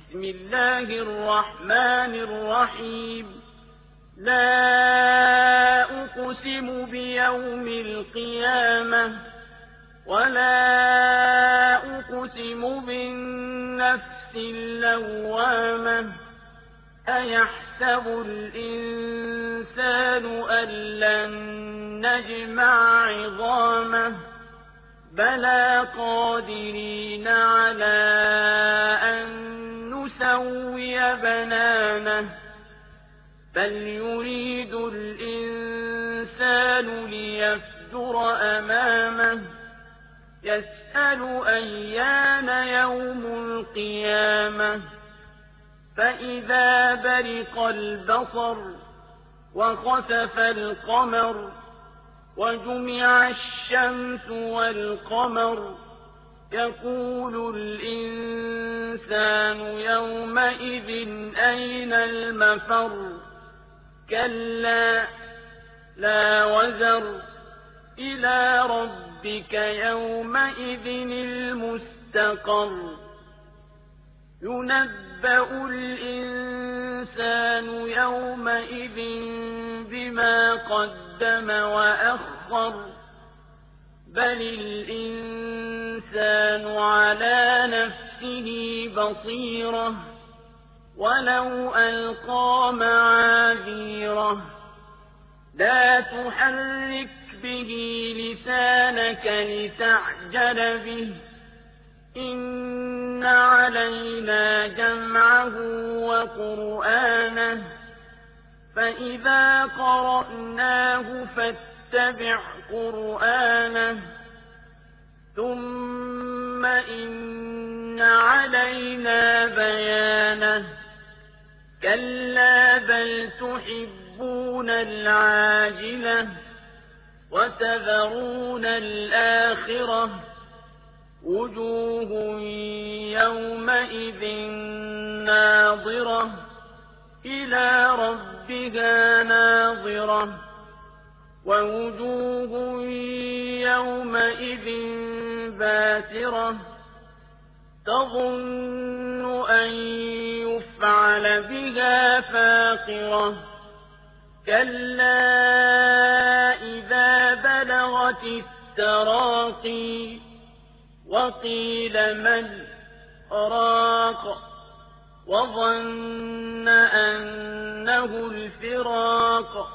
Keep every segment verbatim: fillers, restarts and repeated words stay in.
بسم الله الرحمن الرحيم لا أقسم بيوم القيامة ولا أقسم بالنفس اللوامة أيحسب الإنسان أن لن نجمع عظامه بلى قادرين على أن نسوي بنانه بل يريد الإنسان ليفجر أمامه يسأل أيان يوم القيامة فإذا برق البصر وخسف القمر وجمع الشمس والقمر يقول الإنسان يومئذ أين المفر كلا لا وزر إلى ربك يومئذ المستقر ينبأ الإنسان يومئذ بما قدم وأخر بل الإنسان على نفسه بصيرة ولو ألقى معاذيره لا تحرك به لسانك لتعجل به إن علينا جمعه وقرآنه فإذا قرأناه فاتبع قرآنه ثم إن علينا بيانه كلا بل تحبون العاجلة وتذرون الآخرة وجوه يومئذ ناظرة إلى ربها ناظرة ووجوه يومئذ باسرة تظن أن يفعل بها فاقرة كلا إذا بلغت التراقي وقيل من راق وظن أنه الفراق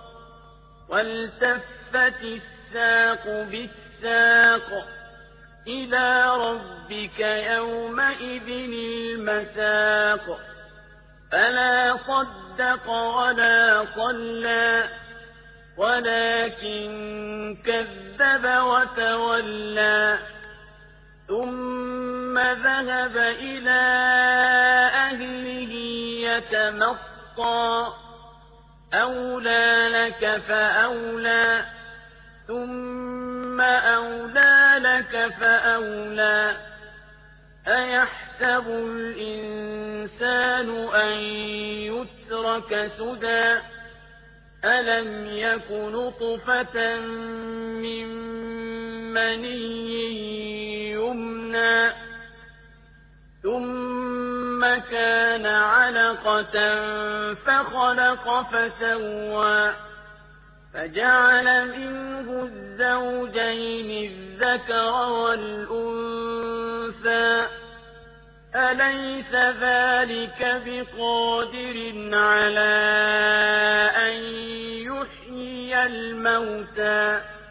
والتفت الساق بالساق إلى ربك يومئذ المساق فلا صدق ولا صلى ولكن كذب وتولى ثم ذهب إلى أهله يتمطى أولى لك فأولى ثم أولى لك فأولى أيحسب الإنسان أن يترك سدى ألم يك نطفة من مني يمنى ثم كان علقة فخلق فسوى فجعل منه الزوجين الذكر والأنثى أليس ذلك بقادر على أن يحيي الموتى